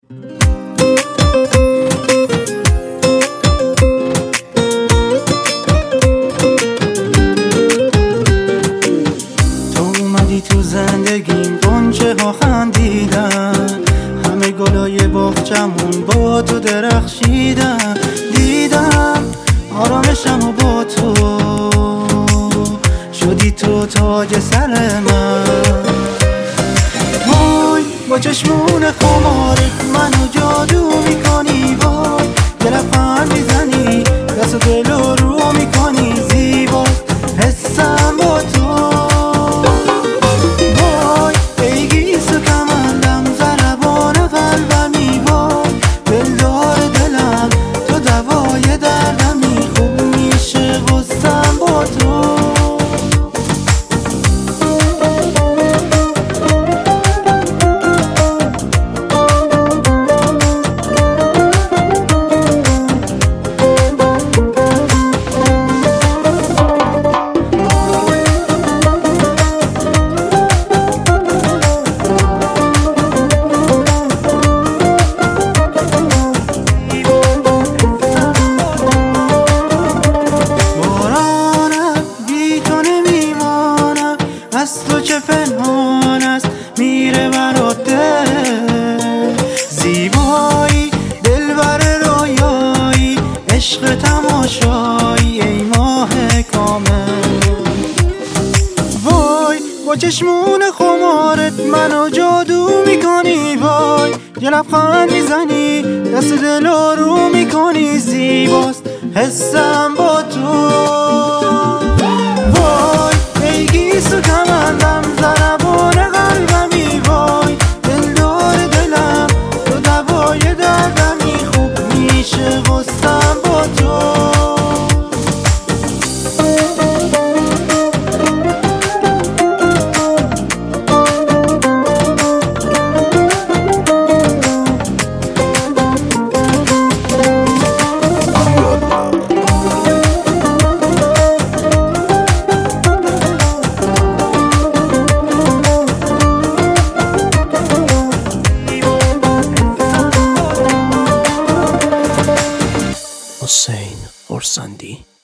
تو زندگیم غنچه ها خندیدن، همه گلای باغچمون با تو درخشیدن. دیدم آرامشم و با تو شدی تو تاج سر من. وای با چشمون خمارت منو جادو میکنی، وای یه لبخند میزنی دست و دل رو میکنی زیبا، حسم با تو. از تو چه پنهان است میره برات دل، زیبایی دلبر رویایی عشق تماشایی ای ماه کامل. وای با چشمون خمارت منو جادو میکنی، وای یه لبخند میزنی دست دل رو میکنی زیباست حسم با تو. وای ایگیسو کمندم ضربان قلبمی، وای دلدار دلم تو دوای دردمی خوب میشه غصم با تو. حسین خرسندی.